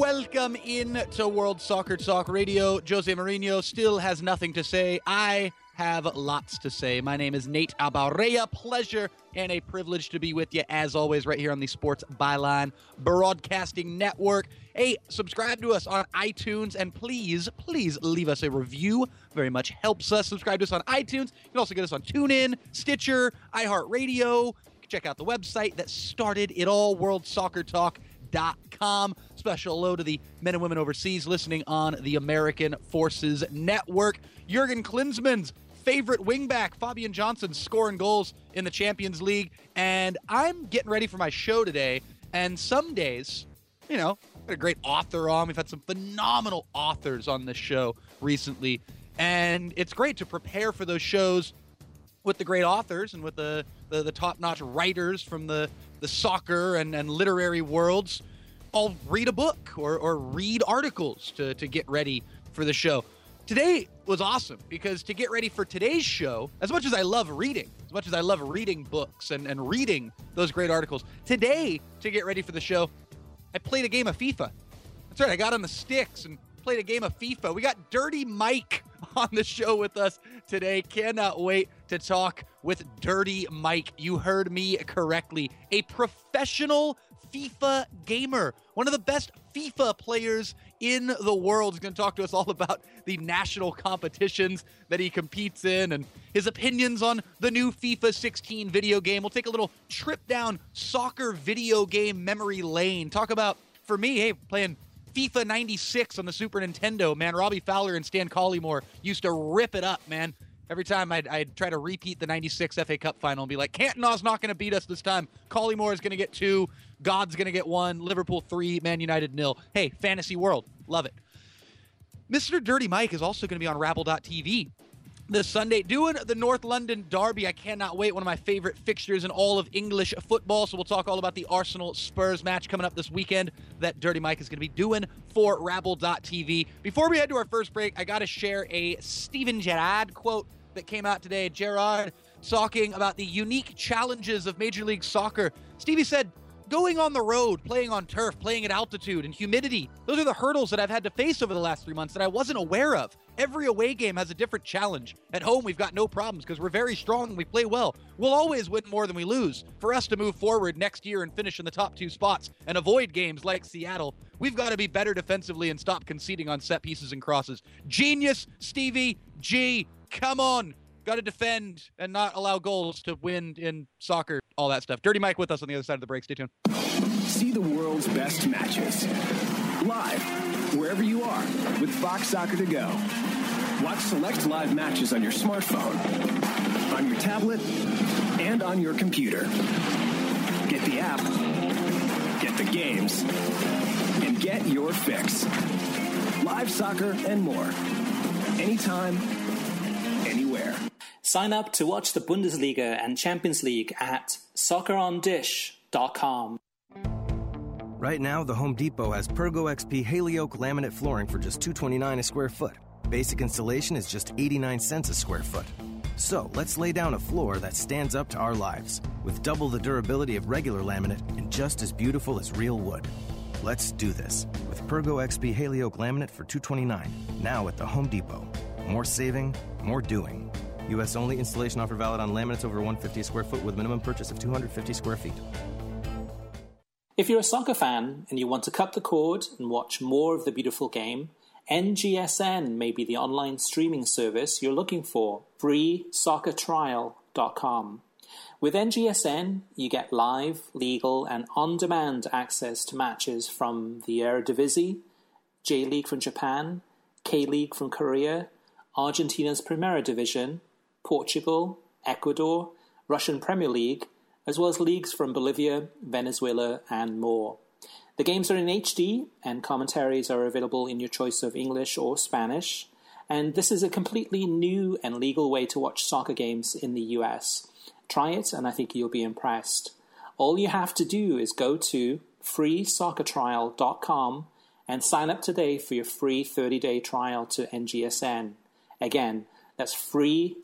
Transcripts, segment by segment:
Welcome in to World Soccer Talk Radio. Jose Mourinho still has nothing to say. I have lots to say. My name is Nate Abaurrea. Pleasure and a privilege to be with you, as always, right here on the Sports Byline Broadcasting Network. Hey, subscribe to us on iTunes, and please leave us a review. Very much helps us. Subscribe to us on iTunes. You can also get us on TuneIn, Stitcher, iHeartRadio. You can check out the website that started it all, worldsoccertalk.com. Special hello to the men and women overseas listening on the American Forces Network. Jurgen Klinsmann's favorite wingback, Fabian Johnson, scoring goals in the Champions League. And I'm getting ready for my show today. And some days, you know, got a great author on. We've had some phenomenal authors on this show recently. And it's great to prepare for those shows with the great authors and with the top-notch writers from the soccer and literary worlds. I'll read a book or read articles to get ready for the show. Today was awesome because to get ready for today's show, as much as I love reading, books and reading those great articles, today, to get ready for the show, I played a game of FIFA. That's right, I got on the sticks and played a game of FIFA. We got Dirty Mike on the show with us today. Cannot wait to talk with Dirty Mike. You heard me correctly. A professional FIFA gamer, one of the best FIFA players in the world, is going to talk to us all about the national competitions that he competes in and his opinions on the new FIFA 16 video game. We'll take a little trip down soccer video game memory lane. Talk about, for me, hey, playing FIFA 96 on the Super Nintendo, man. Robbie Fowler and Stan Collymore used to rip it up, man. Every time I'd try to repeat the 96 FA Cup final and be like, Cantona's not going to beat us this time. Collymore is going to get 2. God's going to get 1. Liverpool 3. Man United 0. Hey, fantasy world. Love it. Mr. Dirty Mike is also going to be on Rabble.tv this Sunday doing the North London Derby. I cannot wait. One of my favorite fixtures in all of English football. So we'll talk all about the Arsenal-Spurs match coming up this weekend that Dirty Mike is going to be doing for Rabble.tv. Before we head to our first break, I got to share a Steven Gerrard quote that came out today. Gerrard talking about the unique challenges of Major League Soccer. Stevie said, going on the road, playing on turf, playing at altitude and humidity, those are the hurdles that I've had to face over the last 3 months that I wasn't aware of. Every away game has a different challenge. At home, we've got no problems because we're very strong and we play well. We'll always win more than we lose. For us to move forward next year and finish in the top 2 spots and avoid games like Seattle, we've got to be better defensively and stop conceding on set pieces and crosses. Genius, Stevie G. Come on. Got to defend and not allow goals to win in soccer, all that stuff. Dirty Mike with us on the other side of the break. Stay tuned. See the world's best matches live wherever you are with Fox Soccer to Go. Watch select live matches on your smartphone, on your tablet, and on your computer. Get the app, get the games, and get your fix. Live soccer and more. Anytime, anywhere. Sign up to watch the Bundesliga and Champions League at soccerondish.com. Right now, the Home Depot has Pergo XP Haley-Oak laminate flooring for just $229 a square foot. Basic installation is just 89 cents a square foot. So let's lay down a floor that stands up to our lives, with double the durability of regular laminate and just as beautiful as real wood. Let's do this with Pergo XP Haley-Oak laminate for $229, now at the Home Depot. More saving, more doing. U.S. only. Installation offer valid on laminates over 150 square foot with minimum purchase of 250 square feet. If you're a soccer fan and you want to cut the cord and watch more of the beautiful game, NGSN may be the online streaming service you're looking for. FreeSoccerTrial.com. With NGSN, you get live, legal, and on-demand access to matches from the Eredivisie, J-League from Japan, K-League from Korea, Argentina's Primera Division, Portugal, Ecuador, Russian Premier League, as well as leagues from Bolivia, Venezuela, and more. The games are in HD, and commentaries are available in your choice of English or Spanish, and this is a completely new and legal way to watch soccer games in the US. Try it, and I think you'll be impressed. All you have to do is go to freesoccertrial.com and sign up today for your free 30-day trial to NGSN. Again, that's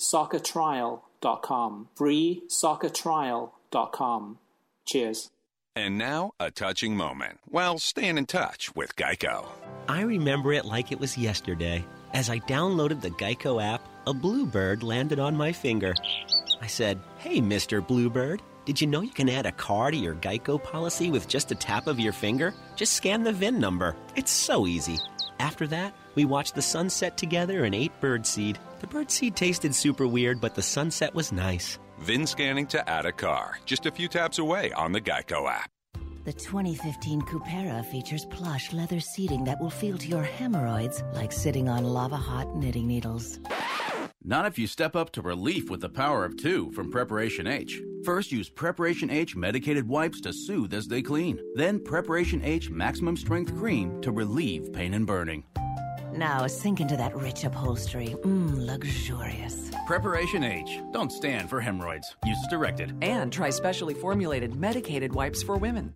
freesoccertrial.com. freesoccertrial.com. Cheers. And now, a touching moment. Well, staying in touch with Geico. I remember it like it was yesterday. As I downloaded the Geico app, a bluebird landed on my finger. I said, "Hey, Mr. Bluebird, did you know you can add a car to your Geico policy with just a tap of your finger? Just scan the VIN number. It's so easy." After that, we watched the sunset together and ate birdseed. The birdseed tasted super weird, but the sunset was nice. VIN scanning to add a car. Just a few taps away on the Geico app. The 2015 Cupera features plush leather seating that will feel to your hemorrhoids like sitting on lava-hot knitting needles. Not if you step up to relief with the power of 2 from Preparation H. First, use Preparation H medicated wipes to soothe as they clean. Then Preparation H Maximum Strength Cream to relieve pain and burning. Now sink into that rich upholstery. Luxurious. Preparation H. Don't stand for hemorrhoids. Use as directed. And try specially formulated medicated wipes for women.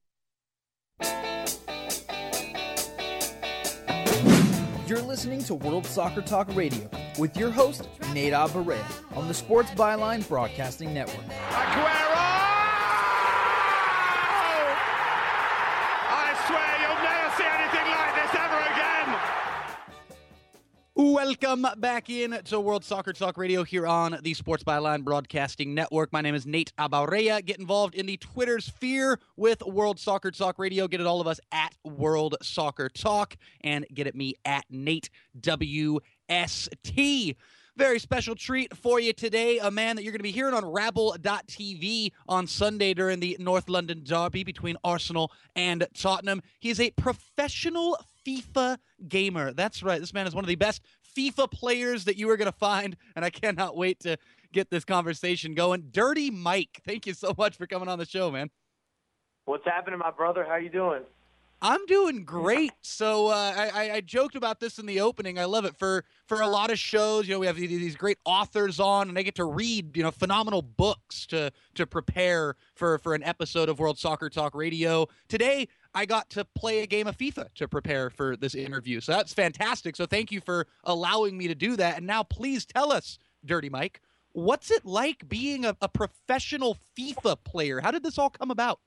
You're listening to World Soccer Talk Radio with your host, Nate Abaurrea, on the Sports Byline Broadcasting Network. Aguero! I swear you'll never see anything like this ever again! Welcome back in to World Soccer Talk Radio here on the Sports Byline Broadcasting Network. My name is Nate Abaurrea. Get involved in the Twitter sphere with World Soccer Talk Radio. Get at all of us at World Soccer Talk and get at me at Nate WST. Very special treat for you today. A man that you're going to be hearing on Rabble.tv on Sunday during the North London derby between Arsenal and Tottenham. He is a professional FIFA gamer. That's right. This man is one of the best FIFA players that you are going to find, and I cannot wait to get this conversation going. Dirty Mike, thank you so much for coming on the show, man. What's happening, my brother? How you doing? I'm doing great. So I joked about this in the opening. I love it. For a lot of shows, we have these great authors on, and I get to read, phenomenal books to prepare for an episode of World Soccer Talk Radio. Today, I got to play a game of FIFA to prepare for this interview. So that's fantastic. So thank you for allowing me to do that. And now please tell us, Dirty Mike, what's it like being a professional FIFA player? How did this all come about?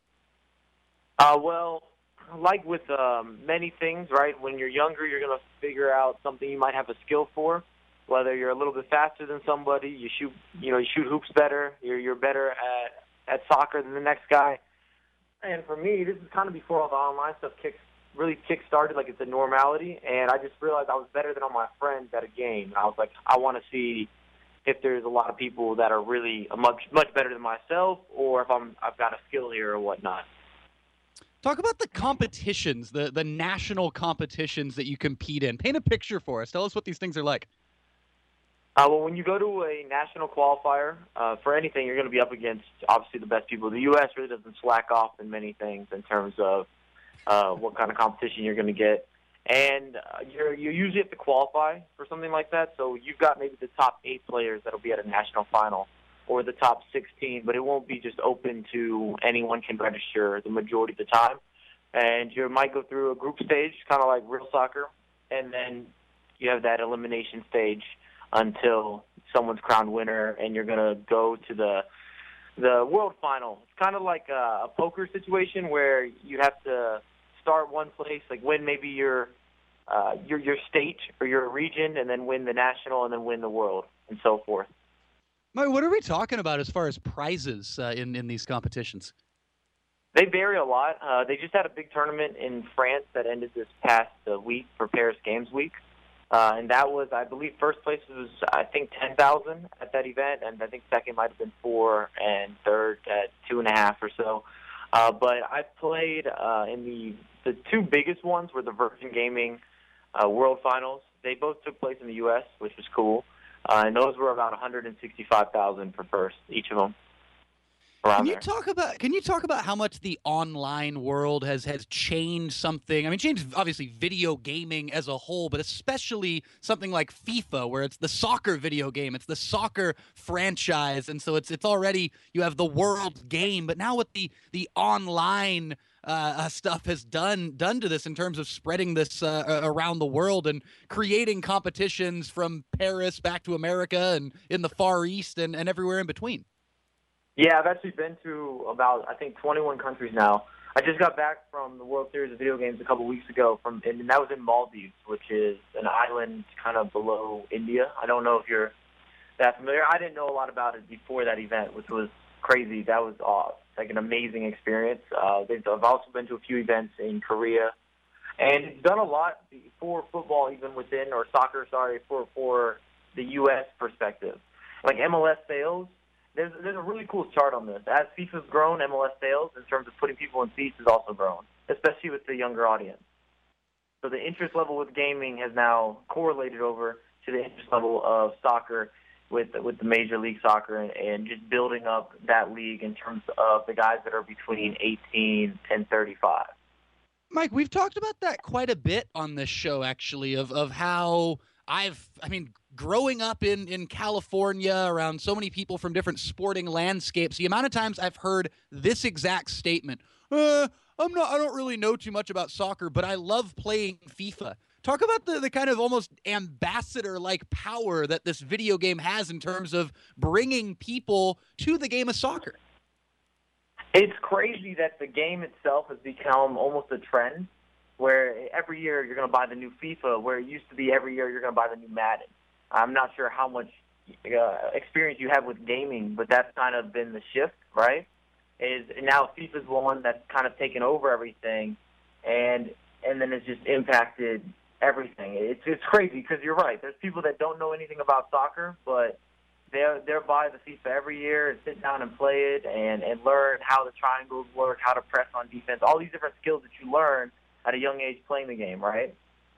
Well, like with many things, right, when you're younger, you're going to figure out something you might have a skill for, whether you're a little bit faster than somebody, you shoot hoops better, you're better at soccer than the next guy. And for me, this is kind of before all the online stuff really kick-started, like it's a normality, and I just realized I was better than all my friends at a game. And I was like, I want to see if there's a lot of people that are really much better than myself, or if I've got a skill here or whatnot. Talk about the competitions, the national competitions that you compete in. Paint a picture for us. Tell us what these things are like. Well, when you go to a national qualifier for anything, you're going to be up against, obviously, the best people. The U.S. really doesn't slack off in many things in terms of what kind of competition you're going to get. And you usually have to qualify for something like that. So you've got maybe the top 8 players that will be at a national final, or the top 16, but it won't be just open to anyone can register the majority of the time. And you might go through a group stage, kind of like real soccer, and then you have that elimination stage until someone's crowned winner, and you're going to go to the world final. It's kind of like a poker situation where you have to start one place, like win maybe your state or your region, and then win the national, and then win the world, and so forth. Mike, what are we talking about as far as prizes in these competitions? They vary a lot. They just had a big tournament in France that ended this past week for Paris Games Week. And that was, I believe, first place was, I think, 10,000 at that event, and I think second might have been 4, and third at 2.5 or so. But I played in the 2 biggest ones were the Virgin Gaming World Finals. They both took place in the U.S., which was cool. And those were about 165,000 for first, each of them. Can you talk about how much the online world has changed something? I mean, changed obviously video gaming as a whole, but especially something like FIFA, where it's the soccer video game, it's the soccer franchise, and so it's already you have the world game. But now what the online stuff has done to this in terms of spreading this around the world and creating competitions from Paris back to America and in the Far East and everywhere in between. Yeah, I've actually been to about, I think, 21 countries now. I just got back from the World Series of Video Games a couple weeks ago, and that was in Maldives, which is an island kind of below India. I don't know if you're that familiar. I didn't know a lot about it before that event, which was crazy. That was like an amazing experience. I've also been to a few events in Korea, and it's done a lot for football, even within, or soccer, sorry, for the U.S. perspective. Like MLS sales, there's a really cool chart on this. As FIFA's grown, MLS sales, in terms of putting people in seats, has also grown, especially with the younger audience. So the interest level with gaming has now correlated over to the interest level of soccer with the Major League Soccer and just building up that league in terms of the guys that are between 18 and 35. Mike, we've talked about that quite a bit on this show, actually, of how growing up in California around so many people from different sporting landscapes, the amount of times I've heard this exact statement, I don't really know too much about soccer, but I love playing FIFA. Talk about the kind of almost ambassador-like power that this video game has in terms of bringing people to the game of soccer. It's crazy that the game itself has become almost a trend where every year you're going to buy the new FIFA, where it used to be every year you're going to buy the new Madden. I'm not sure how much experience you have with gaming, but that's kind of been the shift, right? Now FIFA's one that's kind of taken over everything, and then it's just impacted everything. It's crazy because you're right. There's people that don't know anything about soccer, but they're buy the FIFA every year and sit down and play it and learn how the triangles work, how to press on defense, all these different skills that you learn at a young age playing the game, right?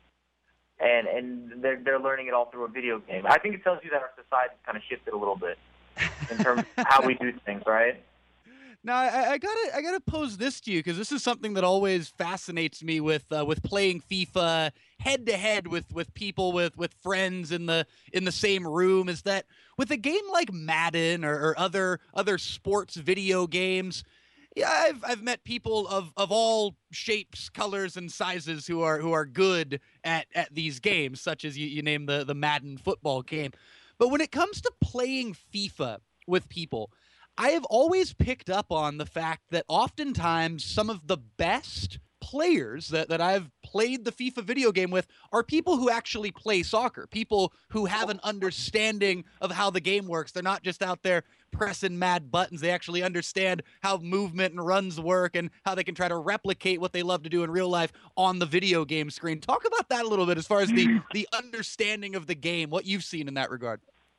And they're learning it all through a video game. I think it tells you that our society's kind of shifted a little bit in terms of how we do things, right? Now, I gotta pose this to you because this is something that always fascinates me with playing FIFA head to head with people with friends in the same room. Is that with a game like Madden or other sports video games? Yeah, I've met people of all shapes, colors, and sizes who are good at these games, such as you name the Madden football game. But when it comes to playing FIFA with people, I have always picked up on the fact that oftentimes some of the best players that I've played the FIFA video game with are people who actually play soccer, people who have an understanding of how the game works. They're not just out there pressing mad buttons. They actually understand how movement and runs work and how they can try to replicate what they love to do in real life on the video game screen. Talk about that a little bit as far as the understanding of the game, what you've seen in that regard.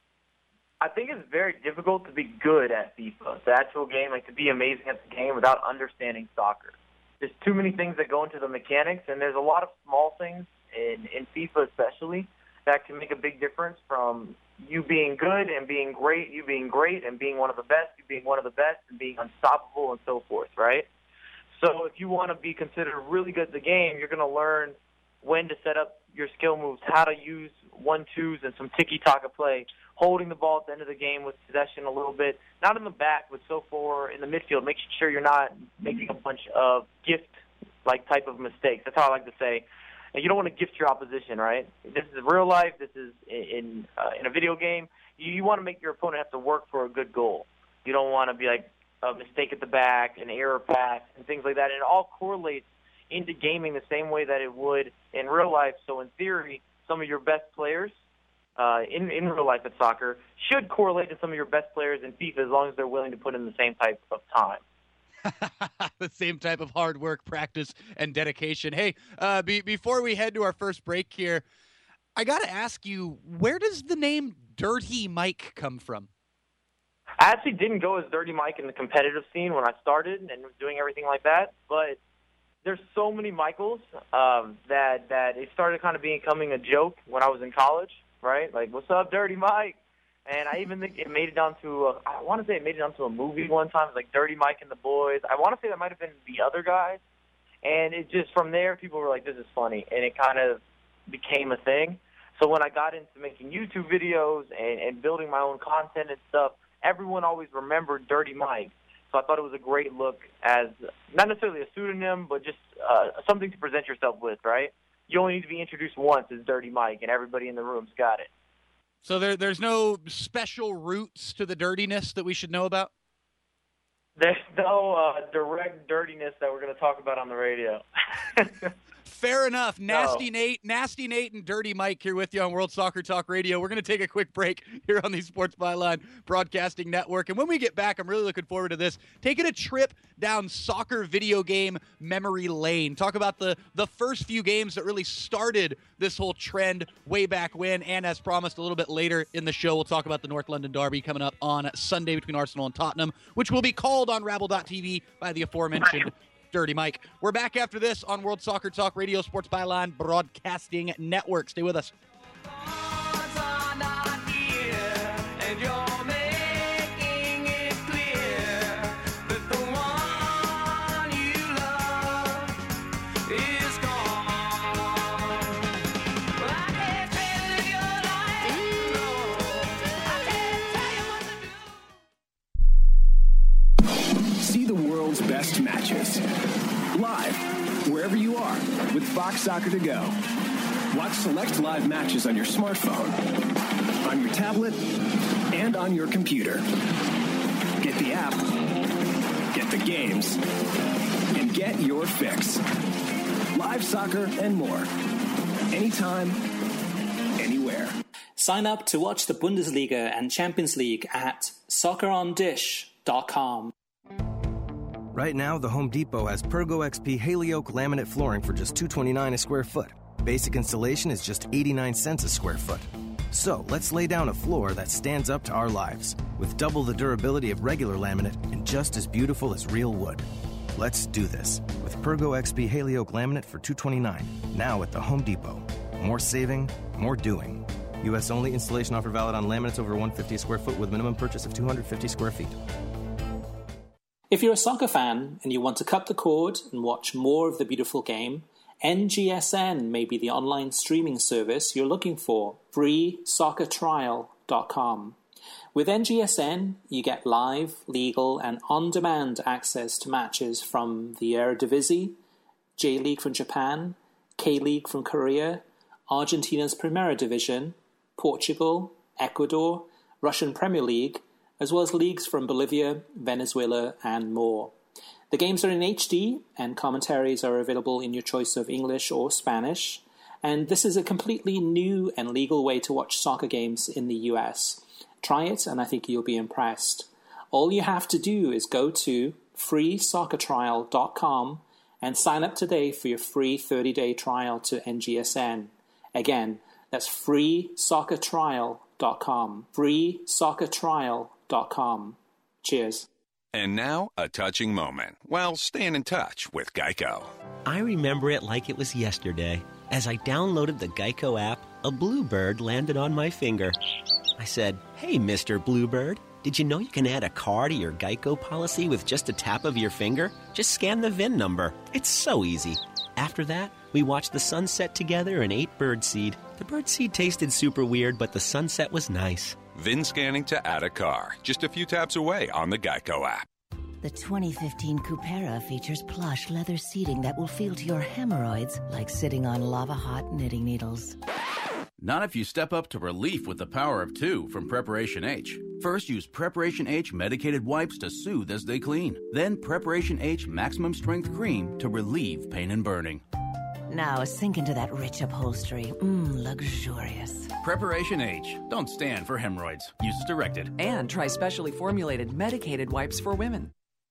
I think it's very difficult to be good at FIFA, the actual game, like to be amazing at the game without understanding soccer. There's too many things that go into the mechanics, and there's a lot of small things in FIFA especially that can make a big difference, from you being good and being great, you being great and being one of the best, you being one of the best and being unstoppable and so forth, right? So if you want to be considered really good at the game, you're going to learn when to set up your skill moves, how to use 1-2s and some tiki-taka play, holding the ball at the end of the game with possession a little bit, not in the back, but so far in the midfield, making sure you're not making a bunch of gift-like type of mistakes. That's how I like to say. And you don't want to gift your opposition, right? This is real life. This is in a video game. You want to make your opponent have to work for a good goal. You don't want to be like a mistake at the back, an error pass, and things like that. And it all correlates into gaming the same way that it would in real life. So in theory, some of your best players in real life at soccer should correlate to some of your best players in FIFA as long as they're willing to put in the same type of time. The same type of hard work, practice, and dedication. Hey, before we head to our first break here, I got to ask you, where does the name Dirty Mike come from? I actually didn't go as Dirty Mike in the competitive scene when I started and was doing everything like that, but there's so many Michaels that it started kind of becoming a joke when I was in college, right? Like, what's up, Dirty Mike? And I even think it made it down to, I want to say it made it down to a movie one time. It was like Dirty Mike and the Boys. I want to say that might have been The Other Guys. And it just, from there, people were like, this is funny. And it kind of became a thing. So when I got into making YouTube videos and building my own content and stuff, everyone always remembered Dirty Mike. So I thought it was a great look as, not necessarily a pseudonym, but just something to present yourself with, right? You only need to be introduced once as Dirty Mike, and everybody in the room's got it. So there's no special roots to the dirtiness that we should know about? There's no direct dirtiness that we're going to talk about on the radio. Fair enough. Nasty Nate, and Dirty Mike here with you on World Soccer Talk Radio. We're going to take a quick break here on the Sports Byline Broadcasting Network. And when we get back, I'm really looking forward to this. Taking a trip down soccer video game memory lane. Talk about the first few games that really started this whole trend way back when. And as promised, a little bit later in the show, we'll talk about the North London Derby coming up on Sunday between Arsenal and Tottenham, which will be called on Rabble.tv by the aforementioned Dirty Mike. We're back after this on World Soccer Talk Radio, Sports Byline Broadcasting Network. Stay with us. See the world's best matches live wherever you are with Fox Soccer to Go. Watch select live matches on your smartphone, on your tablet, and on your computer. Get the app, get the games, and get your fix. Live soccer and more. Anytime, anywhere. Sign up to watch the Bundesliga and Champions League at soccerondish.com. Right now, the Home Depot has Pergo XP Haley-Oak laminate flooring for just $229 a square foot. Basic installation is just 89 cents a square foot. So, let's lay down a floor that stands up to our lives, with double the durability of regular laminate and just as beautiful as real wood. Let's do this with Pergo XP Haley-Oak laminate for $229, now at the Home Depot. More saving, more doing. U.S. only. Installation offer valid on laminates over 150 square foot with minimum purchase of 250 square feet. If you're a soccer fan and you want to cut the cord and watch more of the beautiful game, NGSN may be the online streaming service you're looking for. FreeSoccerTrial.com. With NGSN, you get live, legal, and on-demand access to matches from the Eredivisie, J-League from Japan, K-League from Korea, Argentina's Primera Division, Portugal, Ecuador, Russian Premier League, as well as leagues from Bolivia, Venezuela, and more. The games are in HD, and commentaries are available in your choice of English or Spanish, and this is a completely new and legal way to watch soccer games in the US. Try it, and I think you'll be impressed. All you have to do is go to freesoccertrial.com and sign up today for your free 30-day trial to NGSN. Again, that's freesoccertrial.com. freesoccertrial.com. Cheers. And now, a touching moment while staying in touch with Geico. I remember it like it was yesterday. As I downloaded the Geico app, a bluebird landed on my finger. I said, "Hey, Mr. Bluebird, did you know you can add a car to your Geico policy with just a tap of your finger? Just scan the VIN number. It's so easy." After that, we watched the sunset together and ate birdseed. The birdseed tasted super weird, but the sunset was nice. VIN scanning to add a car, just a few taps away on the Geico app. The 2015 Cupera features plush leather seating that will feel to your hemorrhoids like sitting on lava-hot knitting needles. Not if you step up to relief with the power of two from Preparation H. First, use Preparation H medicated wipes to soothe as they clean. Then Preparation H maximum strength cream to relieve pain and burning. Now sink into that rich upholstery. Luxurious. Preparation H. Don't stand for hemorrhoids. Use as directed. And try specially formulated medicated wipes for women.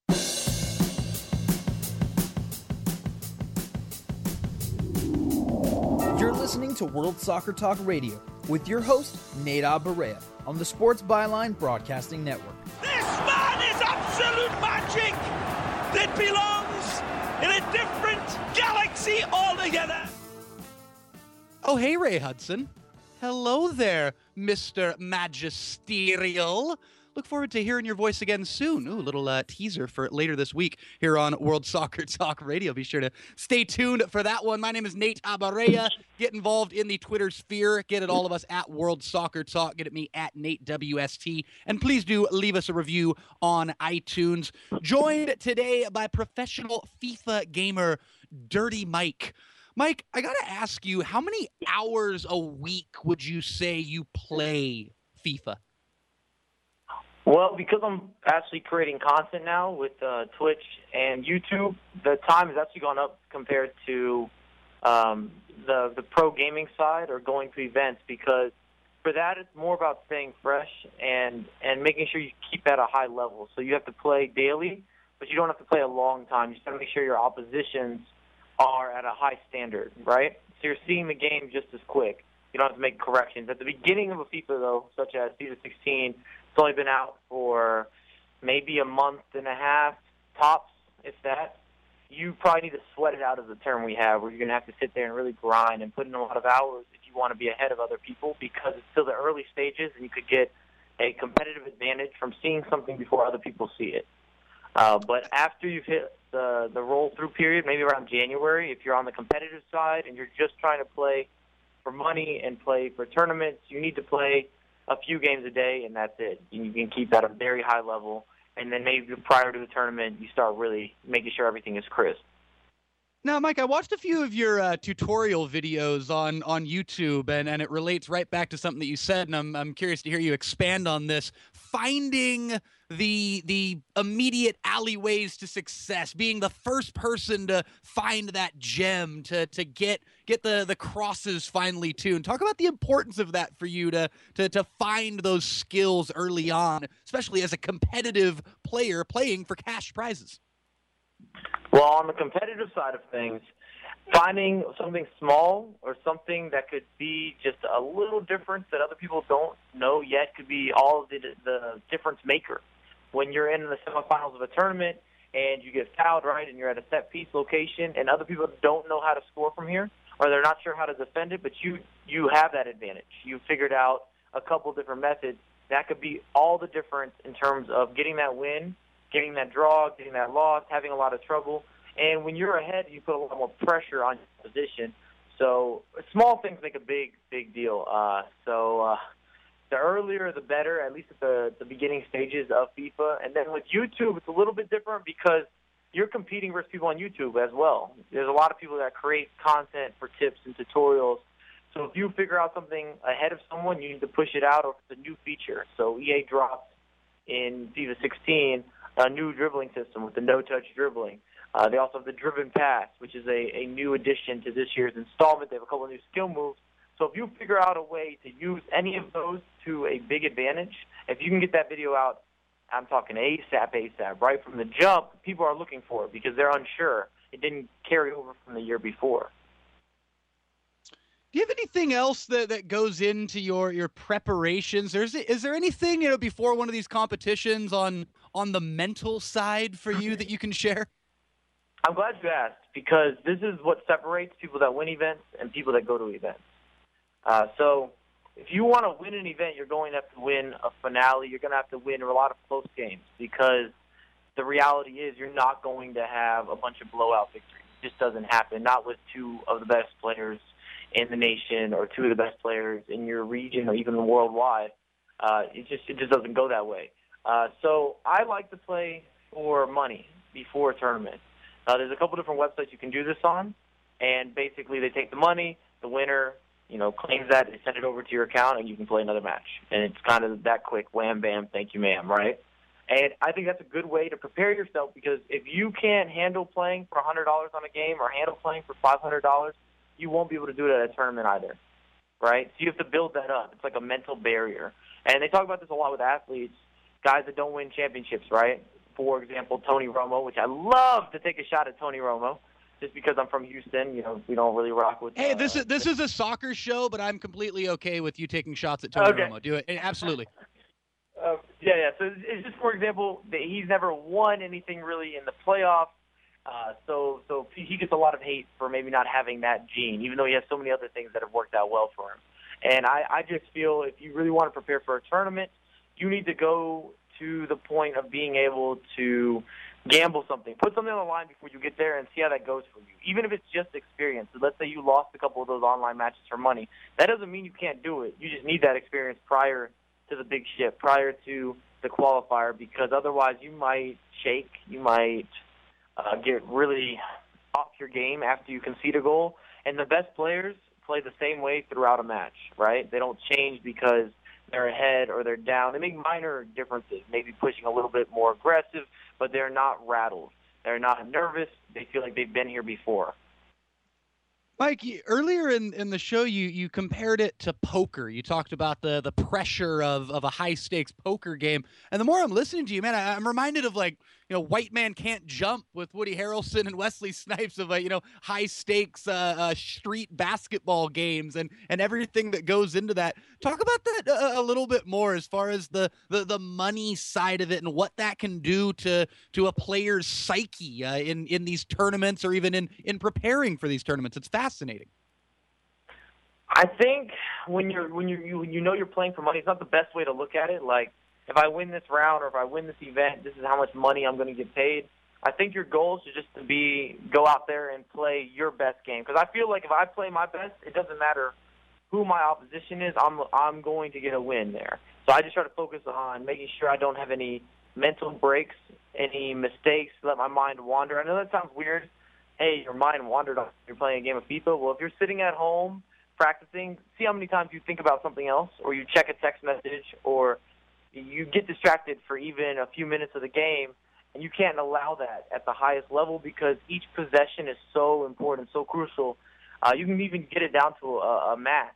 You're listening to World Soccer Talk Radio with your host, Nada Barea, on the Sports Byline Broadcasting Network. This man is absolute magic that belongs in a different galaxy altogether. Oh, hey, Ray Hudson. Hello there, Mr. Magisterial. Look forward to hearing your voice again soon. Ooh, a little teaser for later this week here on World Soccer Talk Radio. Be sure to stay tuned for that one. My name is Nate Abareya. Get involved in the Twitter sphere. Get at all of us at World Soccer Talk. Get at me at NateWST. And please do leave us a review on iTunes. Joined today by professional FIFA gamer Dirty Mike. Mike, I got to ask you, how many hours a week would you say you play FIFA? Well, because I'm actually creating content now with Twitch and YouTube, the time has actually gone up compared to the pro gaming side or going to events, because for that it's more about staying fresh and making sure you keep at a high level. So you have to play daily, but you don't have to play a long time. You just got to make sure your oppositions are at a high standard, right? So you're seeing the game just as quick. You don't have to make corrections. At the beginning of a FIFA, though, such as FIFA 16, it's only been out for maybe a month and a half, tops, if that. You probably need to sweat it out, as the term we have, where you're going to have to sit there and really grind and put in a lot of hours if you want to be ahead of other people, because it's still the early stages and you could get a competitive advantage from seeing something before other people see it. But after you've hit the roll-through period, maybe around January, if you're on the competitive side and you're just trying to play for money and play for tournaments, you need to play a few games a day, and that's it. You can keep that at a very high level, and then maybe prior to the tournament, you start really making sure everything is crisp. Now, Mike, I watched a few of your tutorial videos on YouTube, and it relates right back to something that you said, and I'm curious to hear you expand on this. Finding the immediate alleyways to success, being the first person to find that gem, to get the crosses finely tuned. Talk about the importance of that for you to find those skills early on, especially as a competitive player playing for cash prizes. Well, on the competitive side of things, finding something small or something that could be just a little difference that other people don't know yet could be all of the difference maker. When you're in the semifinals of a tournament and you get fouled, right, and you're at a set-piece location and other people don't know how to score from here, or they're not sure how to defend it, but you have that advantage. You figured out a couple different methods. That could be all the difference in terms of getting that win, getting that draw, getting that loss, having a lot of trouble. And when you're ahead, you put a lot more pressure on your position. So small things make a big, big deal. The earlier, the better, at least at the beginning stages of FIFA. And then with YouTube, it's a little bit different because you're competing versus people on YouTube as well. There's a lot of people that create content for tips and tutorials. So if you figure out something ahead of someone, you need to push it out, or if it's a new feature. So EA dropped in FIFA 16 a new dribbling system with the no-touch dribbling. They also have the driven pass, which is a new addition to this year's installment. They have a couple of new skill moves. So if you figure out a way to use any of those to a big advantage, if you can get that video out, I'm talking ASAP, right from the jump, people are looking for it because they're unsure. It didn't carry over from the year before. Do you have anything else that goes into your preparations? Is there anything, before one of these competitions on the mental side for you that you can share? I'm glad you asked, because this is what separates people that win events and people that go to events. So if you want to win an event, you're going to have to win a finale. You're going to have to win a lot of close games, because the reality is you're not going to have a bunch of blowout victories. It just doesn't happen, not with two of the best players in the nation or two of the best players in your region or even worldwide. It just doesn't go that way. So I like to play for money before a tournament. There's a couple different websites you can do this on, and basically they take the money, the winner, claims that, they send it over to your account, and you can play another match. And it's kind of that quick, wham, bam, thank you, ma'am, right? And I think that's a good way to prepare yourself, because if you can't handle playing for $100 on a game or handle playing for $500, you won't be able to do it at a tournament either, right? So you have to build that up. It's like a mental barrier. And they talk about this a lot with athletes, guys that don't win championships, right? For example, Tony Romo, which I love to take a shot at Tony Romo, just because I'm from Houston. We don't really rock with. Hey, this is a soccer show, but I'm completely okay with you taking shots at Tony Romo. Do it, absolutely. Yeah. So it's just, for example, he's never won anything really in the playoffs. So he gets a lot of hate for maybe not having that gene, even though he has so many other things that have worked out well for him. And I just feel if you really want to prepare for a tournament, you need to go to the point of being able to gamble something. Put something on the line before you get there and see how that goes for you, even if it's just experience. So let's say you lost a couple of those online matches for money. That doesn't mean you can't do it. You just need that experience prior to the big ship, prior to the qualifier, because otherwise you might shake. You might get really off your game after you concede a goal. And the best players play the same way throughout a match, right? They don't change because they're ahead or they're down. They make minor differences, maybe pushing a little bit more aggressive, but they're not rattled. They're not nervous. They feel like they've been here before. Mike, earlier in the show, you compared it to poker. You talked about the pressure of a high-stakes poker game. And the more I'm listening to you, man, I'm reminded of, like, White Man Can't Jump with Woody Harrelson and Wesley Snipes, of, high-stakes street basketball games and everything that goes into that. Talk about that a little bit more as far as the money side of it and what that can do to a player's psyche in these tournaments, or even in preparing for these tournaments. It's fascinating. I think when you know you're playing for money, it's not the best way to look at it. Like, if I win this round or if I win this event, this is how much money I'm going to get paid. I think your goal should just go out there and play your best game. Because I feel like if I play my best, it doesn't matter who my opposition is. I'm going to get a win there. So I just try to focus on making sure I don't have any mental breaks, any mistakes, let my mind wander. I know that sounds weird. Hey, your mind wandered off. You're playing a game of FIFA. Well, if you're sitting at home practicing, see how many times you think about something else, or you check a text message, or you get distracted for even a few minutes of the game, and you can't allow that at the highest level because each possession is so important, so crucial. You can even get it down to a math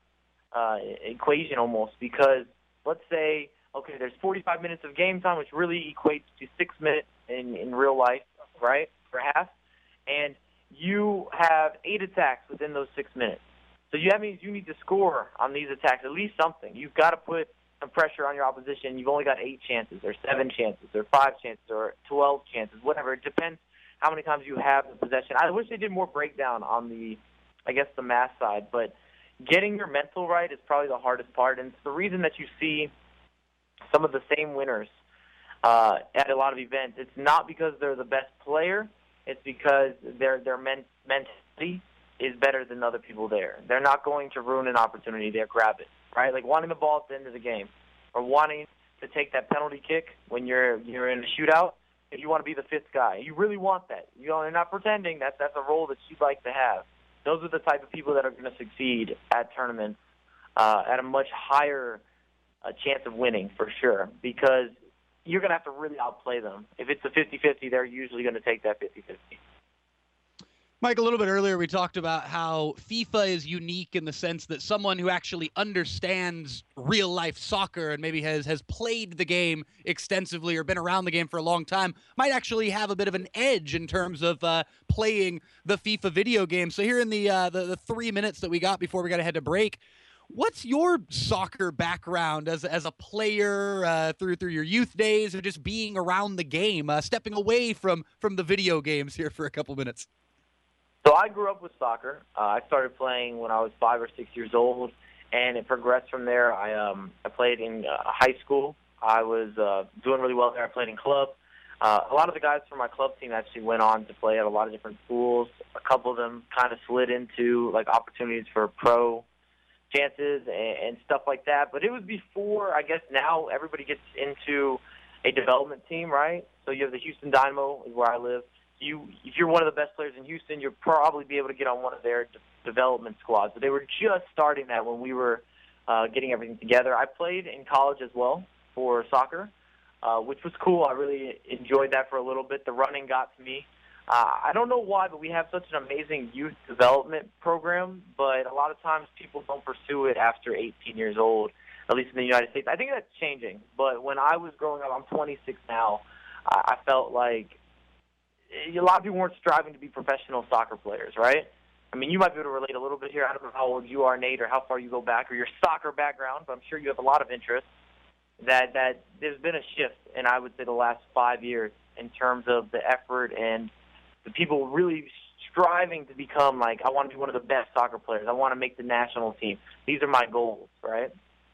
equation almost, because let's say, okay, there's 45 minutes of game time, which really equates to 6 minutes in real life, right, for half, and you have 8 attacks within those 6 minutes. So that means you need to score on these attacks, at least something. You've got to put some pressure on your opposition. You've only got 8 chances, or 7 chances, or 5 chances, or 12 chances, whatever. It depends how many times you have the possession. I wish they did more breakdown on the math side, but getting your mental right is probably the hardest part, and it's the reason that you see some of the same winners at a lot of events. It's not because they're the best player. It's because their mentality is better than other people there. They're not going to ruin an opportunity. They'll grab it, right? Like wanting the ball at the end of the game, or wanting to take that penalty kick when you're in a shootout. If you want to be the 5th guy, you really want that. You're not pretending that's a role that you'd like to have. Those are the type of people that are going to succeed at tournaments at a much higher chance of winning, for sure, because you're going to have to really outplay them. If it's a 50-50, they're usually going to take that 50-50. Mike, a little bit earlier we talked about how FIFA is unique in the sense that someone who actually understands real-life soccer and maybe has played the game extensively or been around the game for a long time might actually have a bit of an edge in terms of playing the FIFA video game. So here in the 3 minutes that we got before we got to head to break, what's your soccer background as a player through your youth days, or just being around the game, stepping away from the video games here for a couple minutes? So I grew up with soccer. I started playing when I was 5 or 6 years old, and it progressed from there. I played in high school. I was doing really well there. I played in club. A lot of the guys from my club team actually went on to play at a lot of different schools. A couple of them kind of slid into like opportunities for pro chances and stuff like that. But it was before, I guess now everybody gets into a development team, right? So you have the Houston Dynamo is where I live. If you're one of the best players in Houston, you'll probably be able to get on one of their development squads. But they were just starting that when we were getting everything together. I played in college as well for soccer, which was cool. I really enjoyed that for a little bit. The running got to me. I don't know why, but we have such an amazing youth development program, but a lot of times people don't pursue it after 18 years old, at least in the United States. I think that's changing. But when I was growing up, I'm 26 now, I felt like a lot of people weren't striving to be professional soccer players, right? I mean, you might be able to relate a little bit here. I don't know how old you are, Nate, or how far you go back, or your soccer background, but I'm sure you have a lot of interest. That there's been a shift in, I would say, the last 5 years in terms of the effort and the people really striving to become, like, I want to be one of the best soccer players. I want to make the national team. These are my goals, right?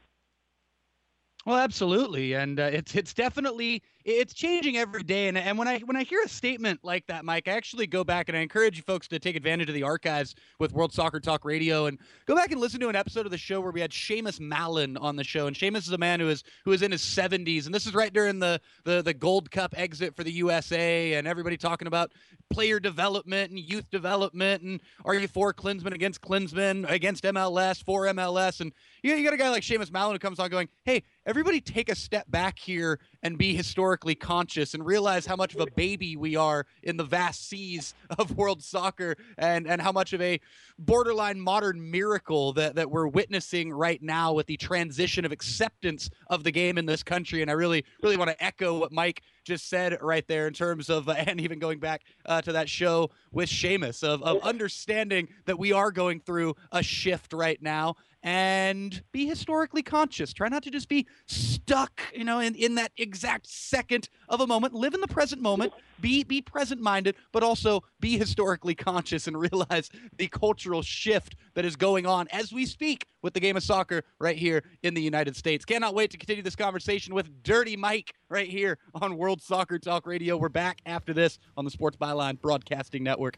Well, absolutely, and it's definitely changing every day. And when I hear a statement like that, Mike, I actually go back and I encourage you folks to take advantage of the archives with World Soccer Talk Radio and go back and listen to an episode of the show where we had Seamus Mallon on the show. And Seamus is a man who is in his 70s, and this is right during the Gold Cup exit for the USA, and everybody talking about player development and youth development, and are you for Klinsmann, against MLS, for MLS, and you got a guy like Seamus Mallon who comes on going, hey, everybody take a step back here and be historically conscious and realize how much of a baby we are in the vast seas of world soccer, and how much of a borderline modern miracle that we're witnessing right now with the transition of acceptance of the game in this country. And I really want to echo what Mike just said right there in terms of, and even going back to that show with Seamus, of understanding that we are going through a shift right now, and be historically conscious. Try not to just be stuck, in that exact second of a moment. Live in the present moment, be present-minded, but also be historically conscious and realize the cultural shift that is going on as we speak with the game of soccer right here in the United States. Cannot wait to continue this conversation with Dirty Mike right here on World Soccer Talk Radio. We're back after this on the Sports Byline Broadcasting Network.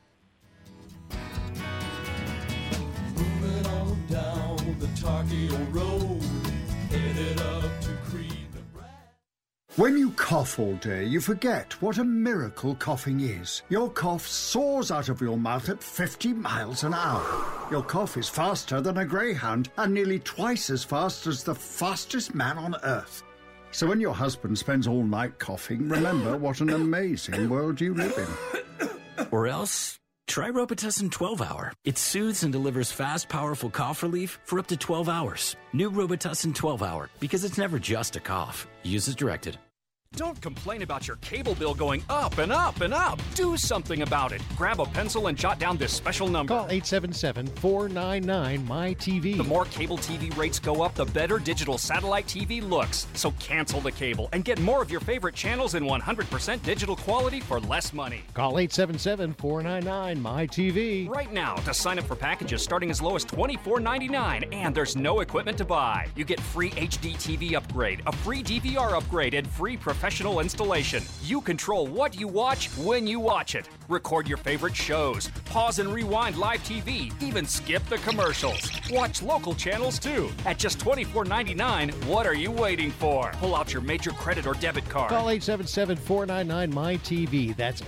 Moving on down the Tokyo Road, headed up to Creed. When you cough all day, you forget what a miracle coughing is. Your cough soars out of your mouth at 50 miles an hour. Your cough is faster than a greyhound and nearly twice as fast as the fastest man on earth. So when your husband spends all night coughing, remember what an amazing world you live in. Or else, try Robitussin 12-Hour. It soothes and delivers fast, powerful cough relief for up to 12 hours. New Robitussin 12-Hour, because it's never just a cough. Use as directed. Don't complain about your cable bill going up and up and up. Do something about it. Grab a pencil and jot down this special number. Call 877-499-MY-TV. The more cable TV rates go up, the better digital satellite TV looks. So cancel the cable and get more of your favorite channels in 100% digital quality for less money. Call 877-499-MY-TV. Right now to sign up for packages starting as low as $24.99, and there's no equipment to buy. You get free HD TV upgrade, a free DVR upgrade, and free professional installation. You control what you watch when you watch it. Record your favorite shows, pause and rewind live TV, even skip the commercials. Watch local channels too. At just $24.99, what are you waiting for? Pull out your major credit or debit card. Call 877-499-MY-TV. That's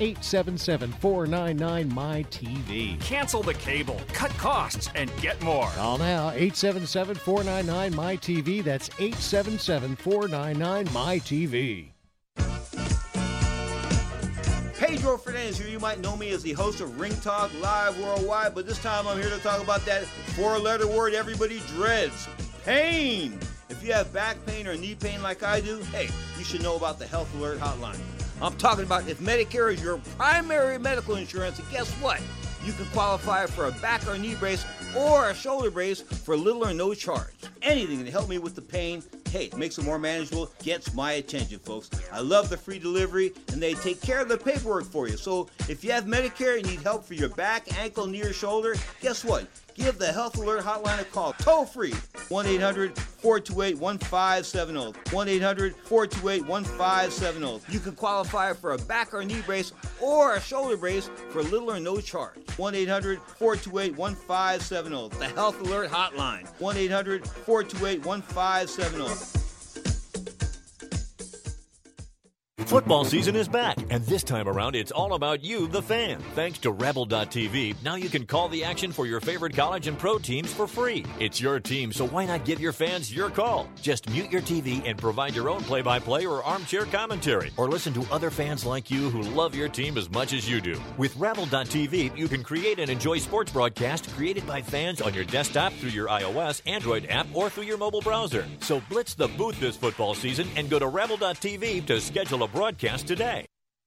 877-499-MY-TV. Cancel the cable, cut costs, and get more. Call now, 877-499-MY-TV. That's 877-499-MY-TV. Pedro Fernandez here. You might know me as the host of Ring Talk Live Worldwide, but this time I'm here to talk about that four-letter word everybody dreads, pain. If you have back pain or knee pain like I do, hey, you should know about the Health Alert Hotline. I'm talking about if Medicare is your primary medical insurance, and guess what? You can qualify for a back or knee brace or a shoulder brace for little or no charge. Anything to help me with the pain, hey, it makes it more manageable, gets my attention, folks. I love the free delivery, and they take care of the paperwork for you. So if you have Medicare and need help for your back, ankle, knee, or shoulder, guess what? Give the Health Alert Hotline a call, toll-free, 1-800-428-1570, 1-800-428-1570. You can qualify for a back or knee brace or a shoulder brace for little or no charge. 1-800-428-1570, the Health Alert Hotline, 1-800-428-1570. Football season is back, and this time around, it's all about you, the fan. Thanks to Rebel.tv, now you can call the action for your favorite college and pro teams for free. It's your team, so why not give your fans your call? Just mute your TV and provide your own play-by-play or armchair commentary, or listen to other fans like you who love your team as much as you do. With Rebel.tv, you can create and enjoy sports broadcasts created by fans on your desktop through your iOS, Android app, or through your mobile browser. So blitz the booth this football season and go to Rebel.tv to schedule a broadcast today.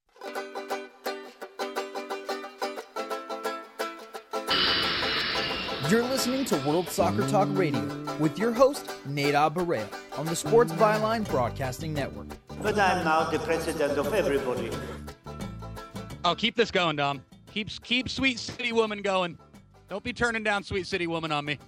You're listening to World Soccer Talk Radio with your host, Neda Barea, on the Sports Byline Broadcasting Network. But I'm now the president of everybody. Oh, keep this going, Dom. Keep Sweet City Woman going. Don't be turning down Sweet City Woman on me.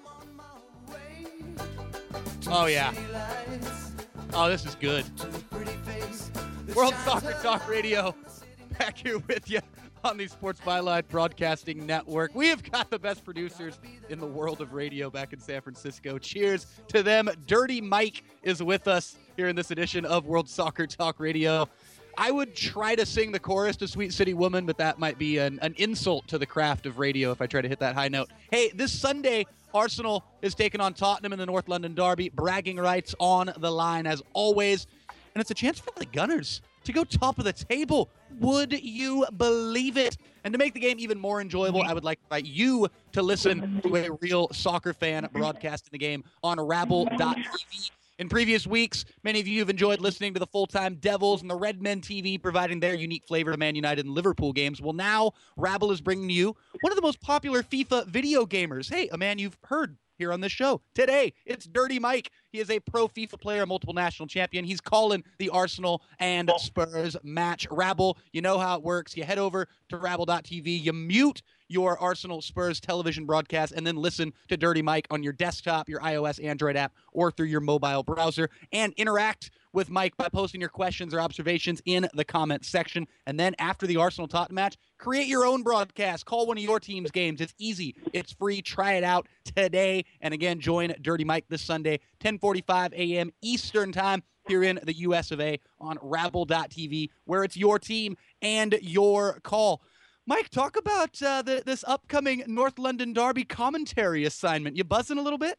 Oh, yeah. Oh, this is good. World Soccer Talk Radio, back here with you on the Sports Byline Broadcasting Network. We have got the best producers in the world of radio back in San Francisco. Cheers to them. Dirty Mike is with us here in this edition of World Soccer Talk Radio. I would try to sing the chorus to Sweet City Woman, but that might be an insult to the craft of radio if I try to hit that high note. Hey, this Sunday Arsenal is taking on Tottenham in the North London Derby. Bragging rights on the line as always. And it's a chance for the Gunners to go top of the table. Would you believe it? And to make the game even more enjoyable, I would like to invite you to listen to a real soccer fan broadcasting the game on Rabble.tv. In previous weeks, many of you have enjoyed listening to the full-time Devils and the Redmen TV providing their unique flavor to Man United and Liverpool games. Well, now Rabble is bringing you one of the most popular FIFA video gamers. Hey, a man you've heard here on this show today. It's Dirty Mike. He is a pro FIFA player, multiple national champion. He's calling the Arsenal and Spurs match. Rabble, you know how it works. You head over to Rabble.tv. You mute your Arsenal Spurs television broadcast and then listen to Dirty Mike on your desktop, your iOS, Android app, or through your mobile browser, and interact with Mike by posting your questions or observations in the comments section. And then after the Arsenal-Tottenham match, create your own broadcast. Call one of your team's games. It's easy. It's free. Try it out today. And again, join Dirty Mike this Sunday, 10:45 a.m. Eastern Time here in the US of A on Rabble.tv, where it's your team and your call. Mike, talk about this upcoming North London Derby commentary assignment. You buzzing a little bit?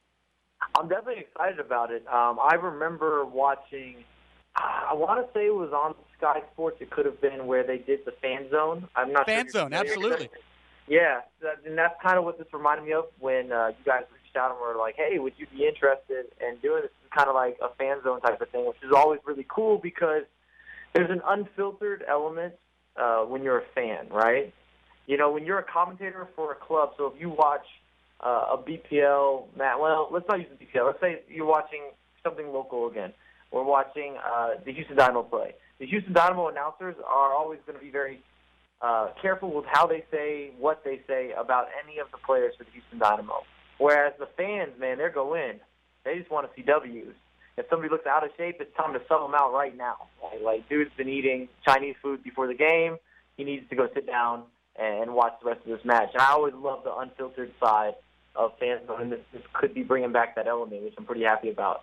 I'm definitely excited about it. I remember watching, I want to say it was on Sky Sports. It could have been where they did the Fan Zone. I'm not sure. Fan Zone, absolutely. Yeah, and that's kind of what this reminded me of when you guys reached out and were like, hey, would you be interested in doing this? It's kind of like a Fan Zone type of thing, which is always really cool because there's an unfiltered element when you're a fan, right? You know, when you're a commentator for a club, so if you watch a BPL match, well, let's not use the BPL. Let's say you're watching something local again. We're watching the Houston Dynamo play. The Houston Dynamo announcers are always going to be very careful with how they say, what they say about any of the players for the Houston Dynamo. Whereas the fans, man, they go in. They just want to see W's. If somebody looks out of shape, it's time to sub them out right now. Like, dude's been eating Chinese food before the game. He needs to go sit down and watch the rest of this match. And I always love the unfiltered side of fans, and this could be bringing back that element, which I'm pretty happy about.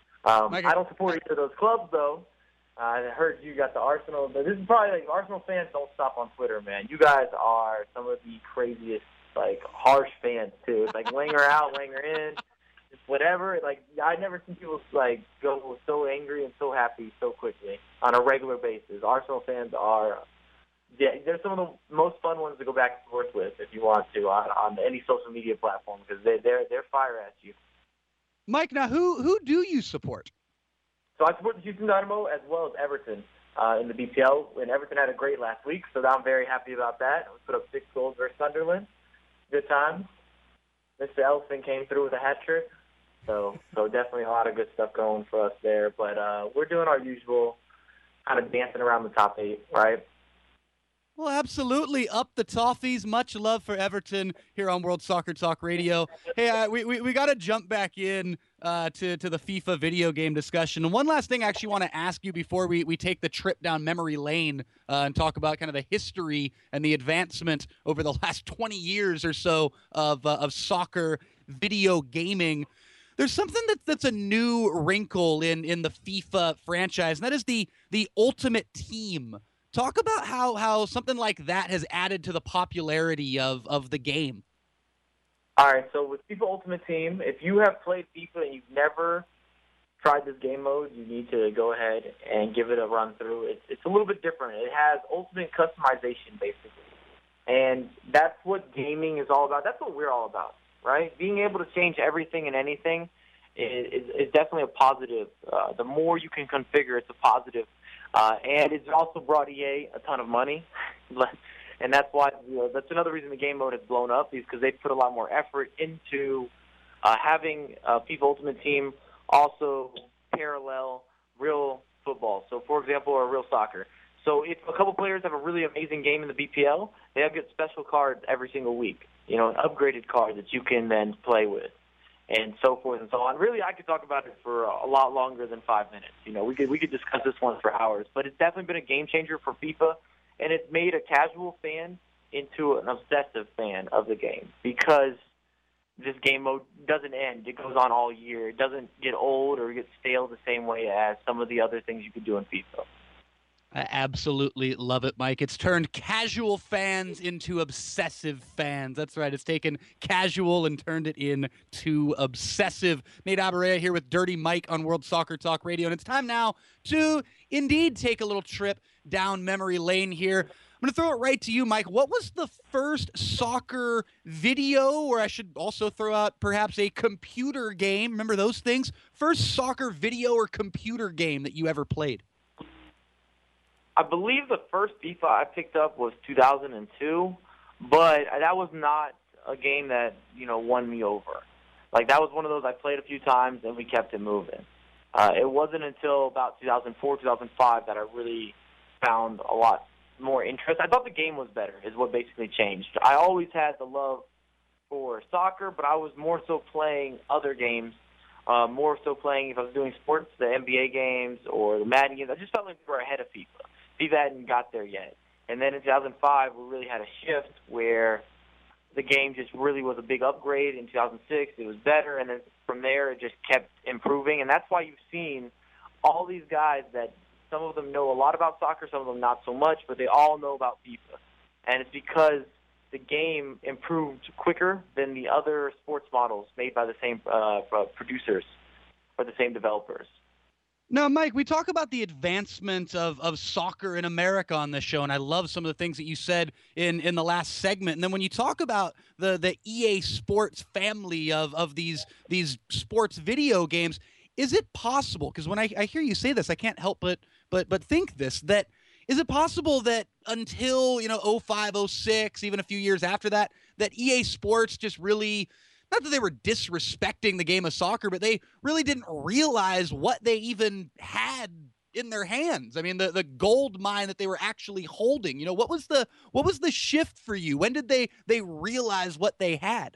I don't support either of those clubs, though. I heard you got the Arsenal, but this is probably like Arsenal fans don't stop on Twitter, man. You guys are some of the craziest, like, harsh fans, too. It's like Wenger out, Wenger in. Whatever, like, I never seen people like go so angry and so happy so quickly on a regular basis. Arsenal fans are, yeah, they're some of the most fun ones to go back and forth with if you want to on any social media platform because they're fire at you. Mike, now who do you support? So I support the Houston Dynamo as well as Everton in the BPL, and Everton had a great last week, so I'm very happy about that. We put up 6 goals versus Sunderland. Good times. Mr. Elfin came through with a hat trick. So definitely a lot of good stuff going for us there. But we're doing our usual kind of dancing around the top 8, right? Well, absolutely. Up the Toffees. Much love for Everton here on World Soccer Talk Radio. Hey, we got to jump back in to the FIFA video game discussion. And one last thing I actually want to ask you before we take the trip down memory lane and talk about kind of the history and the advancement over the last 20 years or so of soccer video gaming. There's something that's a new wrinkle in the FIFA franchise, and that is the Ultimate Team. Talk about how something like that has added to the popularity of the game. All right, so with FIFA Ultimate Team, if you have played FIFA and you've never tried this game mode, you need to go ahead and give it a run through. It's a little bit different. It has ultimate customization, basically. And that's what gaming is all about. That's what we're all about. Right? Being able to change everything and anything is definitely a positive. The more you can configure, it's a positive. And it's also brought EA a ton of money. And that's why, that's another reason the game mode has blown up, is because they put a lot more effort into having FIFA Ultimate Team also parallel real football. So, for example, or real soccer. So if a couple players have a really amazing game in the BPL, they have get special cards every single week. An upgraded card that you can then play with, and so forth and so on. Really, I could talk about it for a lot longer than 5 minutes. We could discuss this one for hours, but it's definitely been a game changer for FIFA, and it's made a casual fan into an obsessive fan of the game because this game mode doesn't end. It goes on all year. It doesn't get old or get stale the same way as some of the other things you could do in FIFA. I absolutely love it, Mike. It's turned casual fans into obsessive fans. That's right. It's taken casual and turned it into obsessive. Nate Abaurrea here with Dirty Mike on World Soccer Talk Radio. And it's time now to indeed take a little trip down memory lane here. I'm going to throw it right to you, Mike. What was the first soccer video, or I should also throw out perhaps a computer game? Remember those things? First soccer video or computer game that you ever played? I believe the first FIFA I picked up was 2002, but that was not a game that, won me over. Like, that was one of those I played a few times and we kept it moving. It wasn't until about 2004, 2005 that I really found a lot more interest. I thought the game was better is what basically changed. I always had the love for soccer, but I was more so playing other games, more so playing, if I was doing sports, the NBA games or the Madden games. I just felt like we were ahead of FIFA. FIFA hadn't got there yet. And then in 2005, we really had a shift where the game just really was a big upgrade. In 2006, it was better, and then from there, it just kept improving. And that's why you've seen all these guys that some of them know a lot about soccer, some of them not so much, but they all know about FIFA. And it's because the game improved quicker than the other sports models made by the same producers or the same developers. Now, Mike, we talk about the advancement of soccer in America on this show, and I love some of the things that you said in the last segment. And then when you talk about the EA Sports family of these sports video games, is it possible, because when I hear you say this, I can't help but think this, that is it possible that until 05, 06, even a few years after that EA Sports just really, not that they were disrespecting the game of soccer, but they really didn't realize what they even had in their hands. I mean, the gold mine that they were actually holding. What was the shift for you? When did they realize what they had?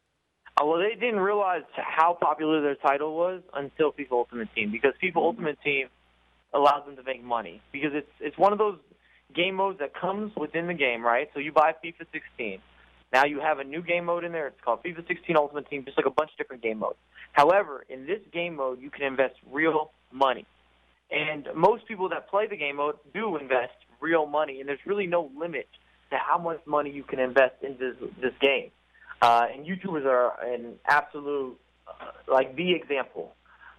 Well, they didn't realize how popular their title was until FIFA Ultimate Team, because FIFA Ultimate Team allows them to make money, because it's one of those game modes that comes within the game, right? So you buy FIFA 16. Now you have a new game mode in there. It's called FIFA 16 Ultimate Team, just like a bunch of different game modes. However, in this game mode, you can invest real money. And most people that play the game mode do invest real money, and there's really no limit to how much money you can invest in this game. And YouTubers are an absolute, the example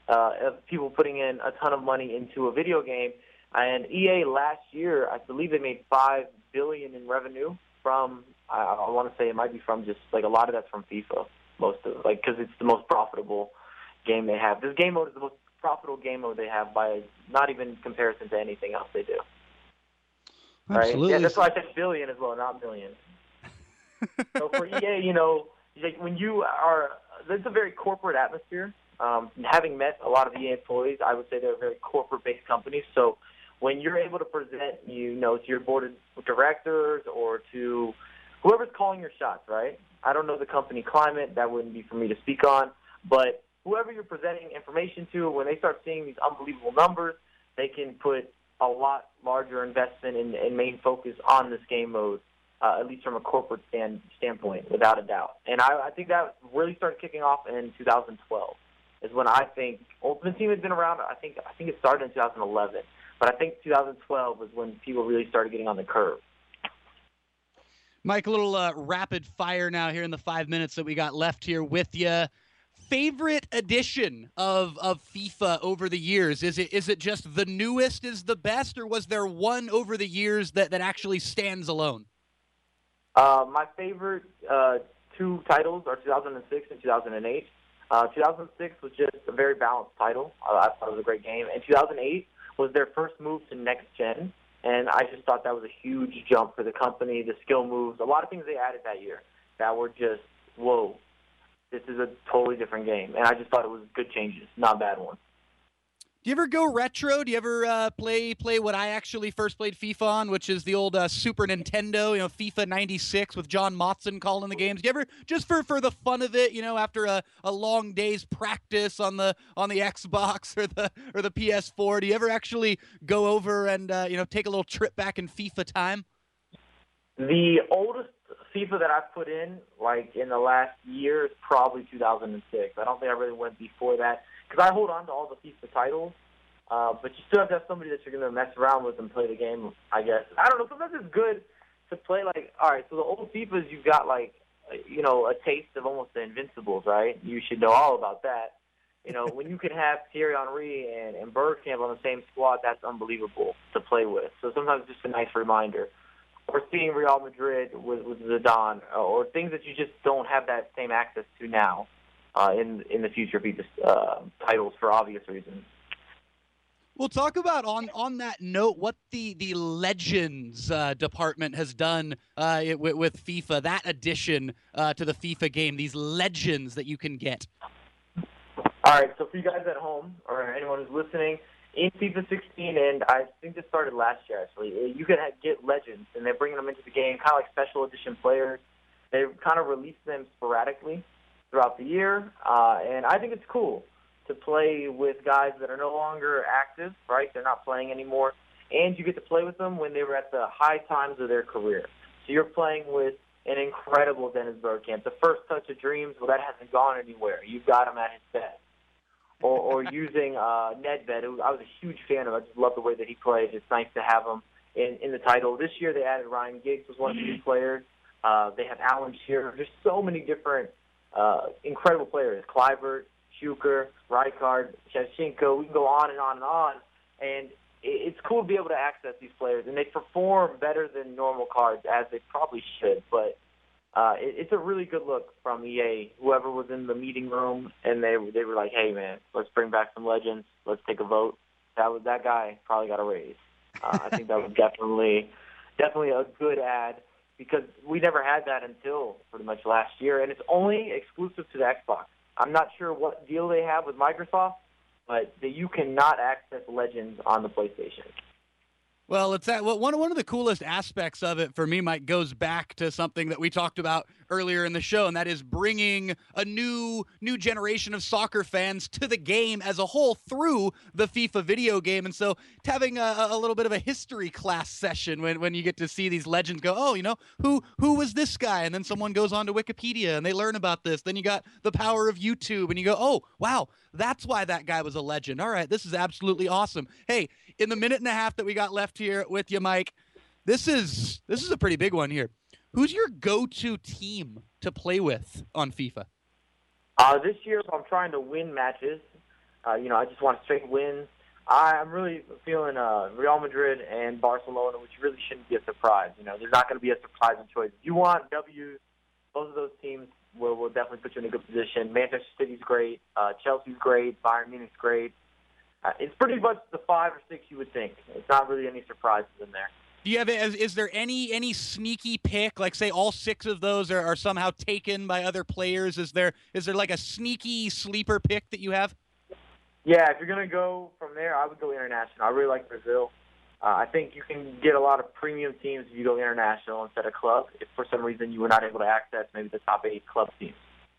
of people putting in a ton of money into a video game. And EA last year, I believe they made $5 billion in revenue from, I want to say it might be from just, a lot of that's from FIFA, most of it, because it's the most profitable game they have. This game mode is the most profitable game mode they have by not even comparison to anything else they do. Absolutely. Right? Yeah, that's why I said billion as well, not million. So for EA, when you are, it's a very corporate atmosphere. Having met a lot of EA employees, I would say they're a very corporate-based company. So when you're able to present, to your board of directors or to whoever's calling your shots, right? I don't know the company climate. That wouldn't be for me to speak on. But whoever you're presenting information to, when they start seeing these unbelievable numbers, they can put a lot larger investment and main focus on this game mode. At least from a corporate standpoint, without a doubt. And I think that really started kicking off in 2012 is when I think Ultimate Team has been around. I think it started in 2011. But I think 2012 was when people really started getting on the curve. Mike, a little rapid fire now here in the 5 minutes that we got left here with you. Favorite edition of FIFA over the years? Is it just the newest is the best, or was there one over the years that actually stands alone? My favorite two titles are 2006 and 2008. 2006 was just a very balanced title. I thought it was a great game. And 2008 was their first move to next gen, and I just thought that was a huge jump for the company, the skill moves, a lot of things they added that year that were just, whoa, this is a totally different game. And I just thought it was good changes, not bad ones. Do you ever go retro? Do you ever play what I actually first played FIFA on, which is the old Super Nintendo, FIFA 96 with John Motson calling the games? Do you ever, just for the fun of it, after a long day's practice on the Xbox or the PS4, do you ever actually go over and take a little trip back in FIFA time? The oldest FIFA that I've put in the last year is probably 2006. I don't think I really went before that, because I hold on to all the FIFA titles But you still have to have somebody that you're going to mess around with and play the game, I guess. I don't know. Sometimes it's good to play like, all right, so the old FIFAs, you've got like, a taste of almost the Invincibles, right? You should know all about that. When you can have Thierry Henry and Bergkamp on the same squad, that's unbelievable to play with. So sometimes it's just a nice reminder. Or seeing Real Madrid with Zidane, or things that you just don't have that same access to now in the future FIFA titles for obvious reasons. We'll talk about, on that note, what the Legends department has done with FIFA, that addition to the FIFA game, these Legends that you can get. All right, so for you guys at home, or anyone who's listening, in FIFA 16, and I think this started last year, actually, you can get Legends, and they're bringing them into the game, kind of like special edition players. They kind of release them sporadically throughout the year, and I think it's cool to play with guys that are no longer active, right? They're not playing anymore. And you get to play with them when they were at the high times of their career. So you're playing with an incredible Dennis Bergkamp. The first touch of dreams, well, that hasn't gone anywhere. You've got him at his best. Or using Nedved, who I was a huge fan of. I just love the way that he plays. It's nice to have him in the title. This year they added Ryan Giggs, was one of the new players. They have Alan Shearer. There's so many different incredible players. Kluivert, Schuker, Rijkaard, Shevchenko, we can go on and on and on. And it's cool to be able to access these players. And they perform better than normal cards, as they probably should. But it's a really good look from EA. Whoever was in the meeting room, and they were like, hey, man, let's bring back some Legends. Let's take a vote. That guy probably got a raise. I think that was definitely a good ad, because we never had that until pretty much last year. And it's only exclusive to the Xbox. I'm not sure what deal they have with Microsoft, but that you cannot access Legends on the PlayStation. Well, it's that one of the coolest aspects of it for me, Mike, goes back to something that we talked about earlier in the show, and that is bringing a new generation of soccer fans to the game as a whole through the FIFA video game. And so having a little bit of a history class session when you get to see these legends go, oh, who was this guy? And then someone goes on to Wikipedia and they learn about this. Then you got the power of YouTube and you go, oh, wow, that's why that guy was a legend. All right, this is absolutely awesome. Hey, in the minute and a half that we got left here with you, Mike, this is a pretty big one here. Who's your go-to team to play with on FIFA? This year, I'm trying to win matches. I just want straight wins. I'm really feeling Real Madrid and Barcelona, which really shouldn't be a surprise. There's not going to be a surprising choice. If you want W's, both of those teams will definitely put you in a good position. Manchester City's great. Chelsea's great. Bayern Munich's great. It's pretty much the 5 or 6 you would think. It's not really any surprises in there. Do you have? Is there any sneaky pick? Like, say, all 6 of those are somehow taken by other players. Is there like a sneaky sleeper pick that you have? Yeah, if you're gonna go from there, I would go international. I really like Brazil. I think you can get a lot of premium teams if you go international instead of club. If for some reason you were not able to access maybe the top 8 club teams.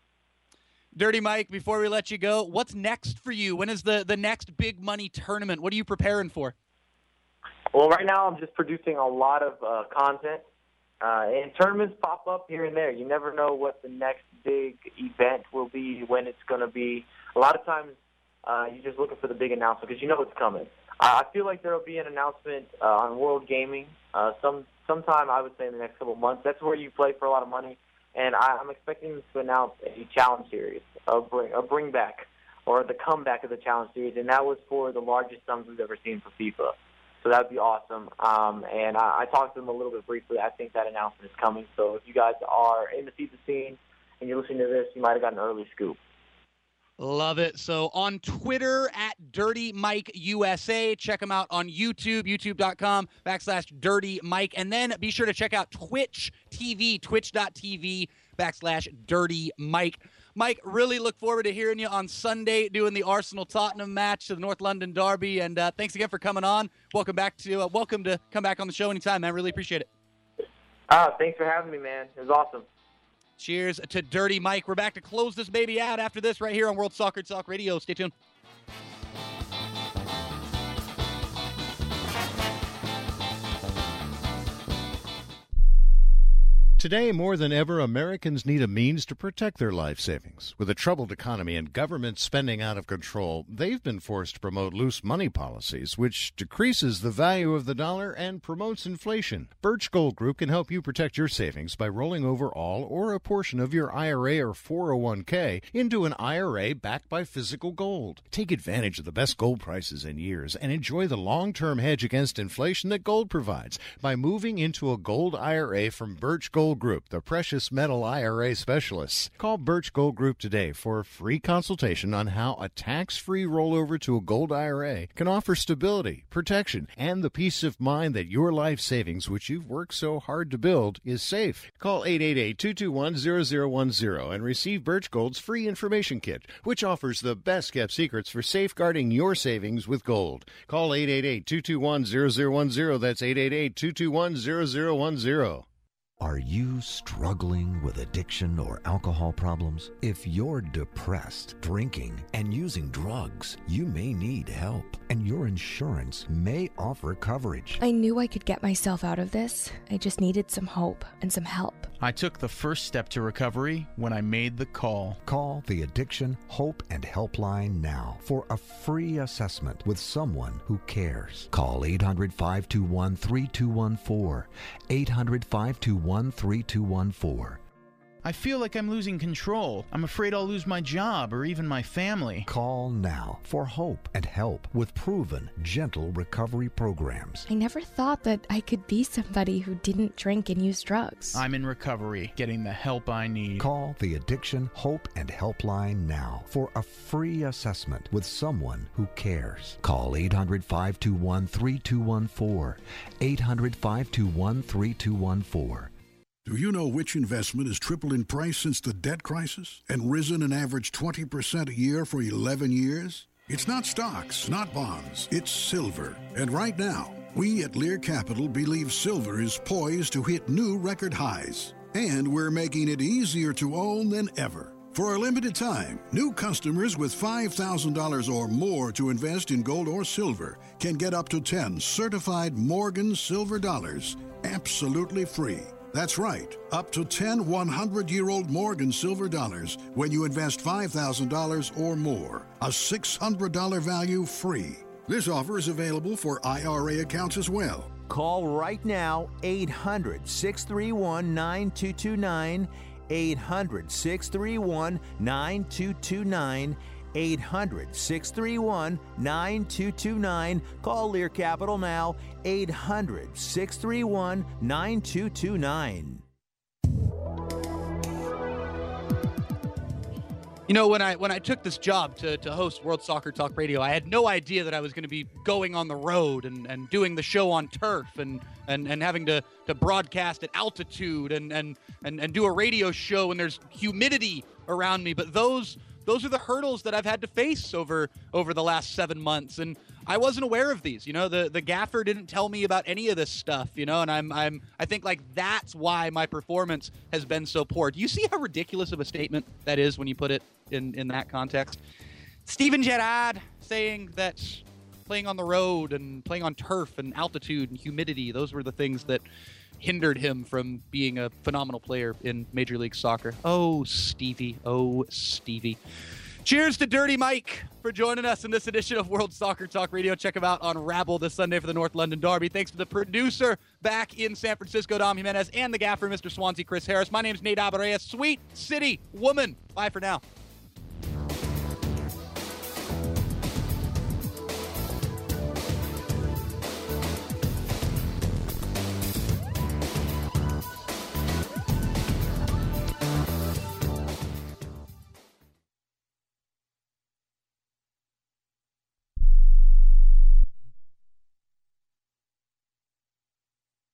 Dirty Mike, before we let you go, what's next for you? When is the next big money tournament? What are you preparing for? Well, right now I'm just producing a lot of content, and tournaments pop up here and there. You never know what the next big event will be, when it's going to be. A lot of times you're just looking for the big announcement because you know it's coming. I feel like there will be an announcement on World Gaming sometime, I would say, in the next couple of months. That's where you play for a lot of money. And I'm expecting them to announce a challenge series, a bring back, or the comeback of the challenge series, and that was for the largest sums we've ever seen for FIFA. So that would be awesome. And I talked to them a little bit briefly. I think that announcement is coming. So if you guys are in the FIFA scene and you're listening to this, you might have got an early scoop. Love it. So on Twitter at Dirty Mike USA. Check them out on YouTube, youtube.com/Dirty Mike. And then be sure to check out Twitch TV, twitch.tv/Dirty Mike. Mike, really look forward to hearing you on Sunday doing the Arsenal-Tottenham match to the North London Derby. And thanks again for coming on. Welcome to come back on the show anytime, man. Really appreciate it. Thanks for having me, man. It was awesome. Cheers to Dirty Mike. We're back to close this baby out after this right here on World Soccer Talk Radio. Stay tuned. Today, more than ever, Americans need a means to protect their life savings. With a troubled economy and government spending out of control, they've been forced to promote loose money policies, which decreases the value of the dollar and promotes inflation. Birch Gold Group can help you protect your savings by rolling over all or a portion of your IRA or 401k into an IRA backed by physical gold. Take advantage of the best gold prices in years and enjoy the long-term hedge against inflation that gold provides by moving into a gold IRA from Birch Gold Group, the precious metal IRA specialists. Call Birch Gold Group today for a free consultation on how a tax-free rollover to a gold IRA can offer stability, protection, and the peace of mind that your life savings, which you've worked so hard to build, is safe. Call 888-221-0010 and receive Birch Gold's free information kit, which offers the best-kept secrets for safeguarding your savings with gold. Call 888-221-0010. That's 888-221-0010. Are you struggling with addiction or alcohol problems? If you're depressed, drinking, and using drugs, you may need help, and your insurance may offer coverage. I knew I could get myself out of this. I just needed some hope and some help. I took the first step to recovery when I made the call. Call the Addiction, Hope, and Helpline now for a free assessment with someone who cares. Call 800-521-3214. 800-521-3214. I feel like I'm losing control. I'm afraid I'll lose my job or even my family. Call now for hope and help with proven, gentle recovery programs. I never thought that I could be somebody who didn't drink and use drugs. I'm in recovery, getting the help I need. Call the Addiction, Hope, and Helpline now for a free assessment with someone who cares. Call 800-521-3214. 800-521-3214. Do you know which investment has tripled in price since the debt crisis and risen an average 20% a year for 11 years? It's not stocks, not bonds, it's silver. And right now, we at Lear Capital believe silver is poised to hit new record highs. And we're making it easier to own than ever. For a limited time, new customers with $5,000 or more to invest in gold or silver can get up to 10 certified Morgan silver dollars absolutely free. That's right, up to 10 100-year-old Morgan silver dollars when you invest $5,000 or more. A $600 value free. This offer is available for IRA accounts as well. Call right now, 800-631-9229, 800-631-9229, 800-631-9229. Call Lear Capital now, 800-631-9229. You know, when I took this job to host World Soccer Talk Radio, I had no idea that I was going to be going on the road and doing the show on turf and having to broadcast at altitude and do a radio show when there's humidity around me. But those are the hurdles that I've had to face over the last 7 months, and I wasn't aware of these. You know, the gaffer didn't tell me about any of this stuff. You know, and I think like that's why my performance has been so poor. Do you see how ridiculous of a statement that is when you put it in that context? Steven Gerrard saying that playing on the road and playing on turf and altitude and humidity, those were the things that hindered him from being a phenomenal player in Major League Soccer. Oh, Stevie. Oh, Stevie. Cheers to Dirty Mike for joining us in this edition of World Soccer Talk Radio. Check him out on Rabble this Sunday for the North London Derby. Thanks to the producer back in San Francisco, Dom Jimenez, and the gaffer, Mr. Swansea, Chris Harris. My name's Nate Abaurrea. Sweet City Woman. Bye for now.